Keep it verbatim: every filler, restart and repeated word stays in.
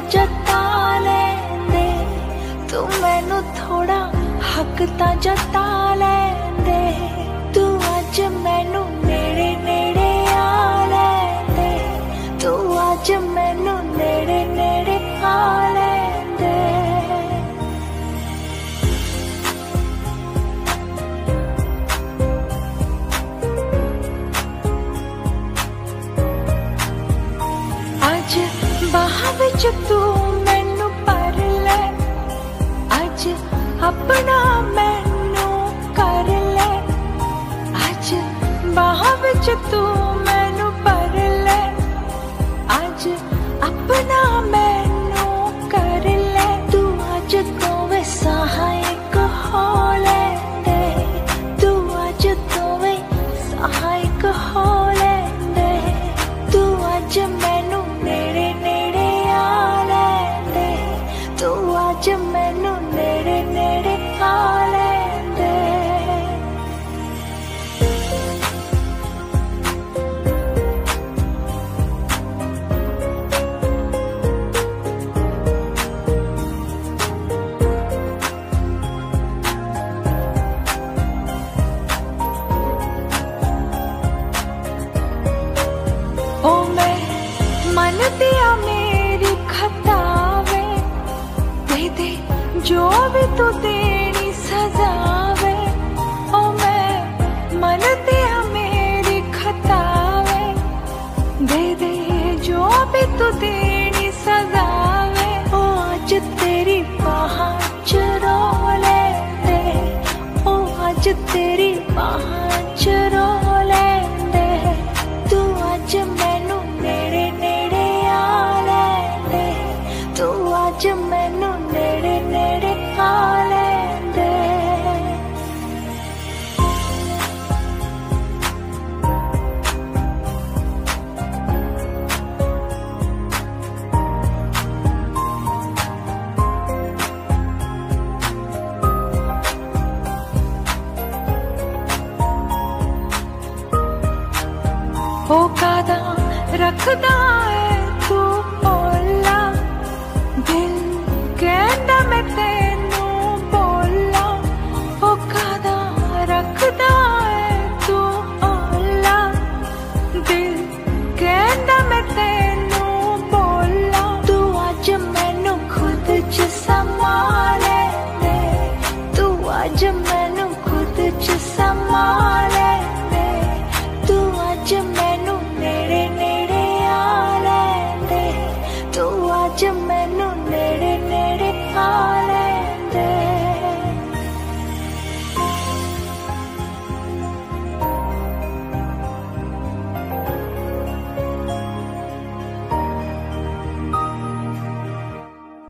जता लेंदे, तू मैनू थोड़ा हक तां जता लेंदे, तू अज मैनू नेड़े नेड़े आ लेंदे, तू अज मैनू नेड़े नेड़े आ लेंदे। अज बाहां विच तू मैनू भर ले, अज अपना मैनू कर ले, अज बाहां विच तू मैनू भर ले, अज अपना मैनू कर ले, तू अज तो वे सहायक हो लेंदे, तू अज तो वे सहायक हो लेंदे, तू अज मैनू नेड़े नेड़े आ लेंदे, तू अज मैनू नेड़े नेड़े आ लेंदे। ओ मैं मन दिया मेरी खतावे, दे दे जो भी तू दे